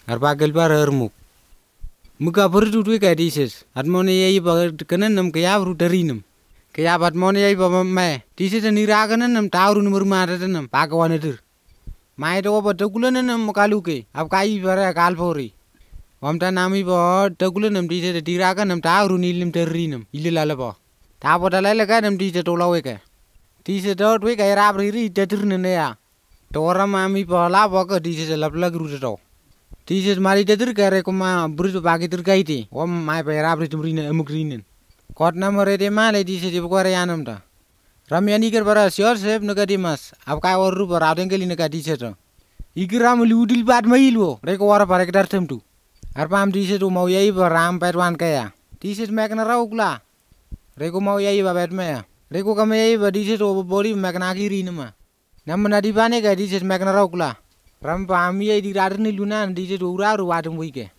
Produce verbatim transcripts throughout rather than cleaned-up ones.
Arbagel bar hermuk. Muka berdu dui ka dises. Atmone yai ba kenenam ke yabru darinam. Ke yabat mone yai ba me. Dises ni raganam tauru numur maratanam pagwanadur. Mai do ba dagulanam mukaluke. Ab kai bara kalpori. Wamta nami ba dagulanam dises diraganam tauru nilim darinam. Ilalaba. Tapo dalala ganam dises tolaweke. Dises dot we ka rabri ri dadirne ya. Tora mami ba la ba ka dises laplag ruto. Dises mari dadir kare kuma burus bagi terkaiti. Om mai pa rabri tumrina emukrinen. Kot namore de male dises di bukore yanam ta. Ramyani ker bara sior sep nagadimas. Ab kai oru bara adengeli naga dises to. Ikiram liudil bat mailwo. Reko wara para kedar temtu. Arpam dises tu mau yai ba ram petwan kaya. Dises mekna raukla. Reko mau yai ba bet mea. Reko kame yai ba dises tu bori mekna kiri nama. Namna di bane ka dises mekna raukla. Ram pami yai di radni lunan dises ura ru watum wike.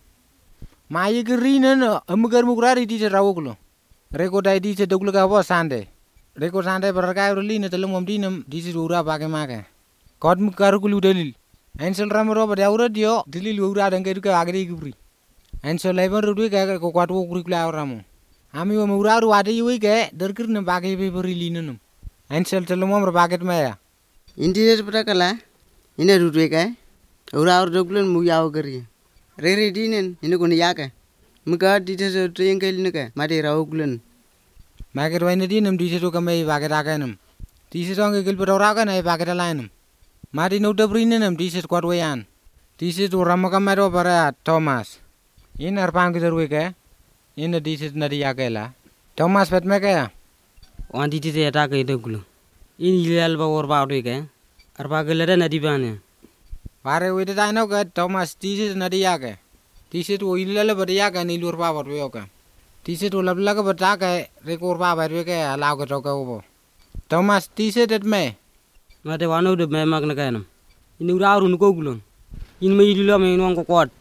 Mai kirinan amugar mukrari dises rauklo. Reko dai dises doglu ka wa sande. Reko sande berkai ruli na telum omdinam dises ura pake make. Kot mukaru kulu dalil. Ensel ramro ba daura dio dalil ura dangke duka agri kubri. Ensel leban rudu ka ko kwat wo kuri kula ramu. Ami wa ura ru ade yui ke derkir nam pake be berilinum. Ensel telum om paket maya. Interior prakala ina rudu ka ura ur doglu mu yaw gari. Re re dinen ina kun yaka. Muka dises triangel naka made rauglen. Maket wa ina dinam dises to kame paket akanam. Dises ong gel berora na paket alainam. Madi no dabrinenam dises kwat wayan. Dises to ramaka mero para Thomas. In arpam ke darwe ka. In dises nadi yakela. Thomas pet me ka. Wan dises eta ka doglu. In ilal ba or ba ode ka. Arpa gelada nadi bane. Pare wede dino ka Thomas dises nadi yake. Dises to ilal ba yaka ni lur ba ba ka. Dises to labla ka bata ka rekor ba ba ka alaw ka to ka obo. Thomas dises et me. Mate wano de me magna kanam. In ura ru nuko gulung. In me ililo me no ko kwat.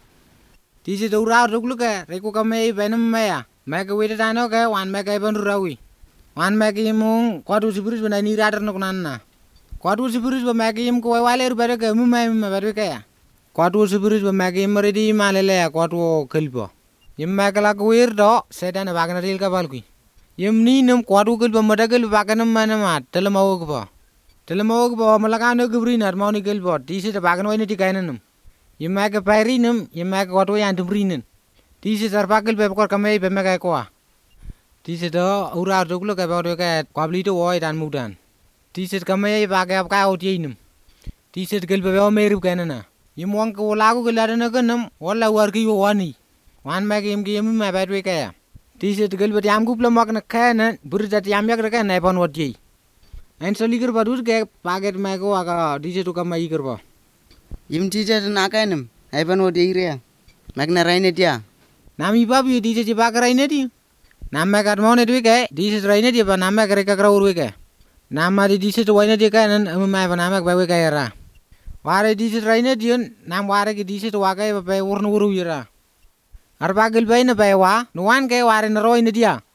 Dises to ura ru gulu ka reko ka me benam me ya. Me ka wede dino ka wan me ka ban rawi. Wan me ka mung kwatu sibris bana ni radar no kunanna. Kwatu sibris ba me ka im ko wale ru bare ka mu me me bare ka ya. Kwatu sibris ba me ka im redi malele ya kwatu kelbo. Im me ka la ko wir do sedan bagna ril ka balki. Im ni nam kwatu kelbo madagal baganam manama telamaw ko ba. Telamaw ko ba malakano gubrin armoni kelbo dises bagna wani tikainanum. Im me ka pairinum im me ka kwatu yan tumrinen. Dises arpakel be ko kame be me ka ko. Dises do ura doglo ka ba do ka kwabli to woi dan mudan. Dises kame ba ka ka otinum. Dises kelbo be meru kanana. Im wang ko lagu geladana kanam wala warki wani. Wan me ka im ki im me ba do ka ya. Dises kelbo yam kupla makna kana burjat yam yak ka na pon wati. En solikir badus ke paket me ko aga dises to kama ikir ba. Im dises na kanam ai ban wo deire. Magna raine dia. Nami babi dises ba ka raine di. Nam me ka mone du ke dises raine di ba nam me ka ka ur ke. Nam ma di dises to waine di ka nan am me ba nam ba we ka era. Ware dises raine di nam ware ke dises to wa ka ba urnu uru ira. Arbagel baina ba wa nuan ke ware na roine dia.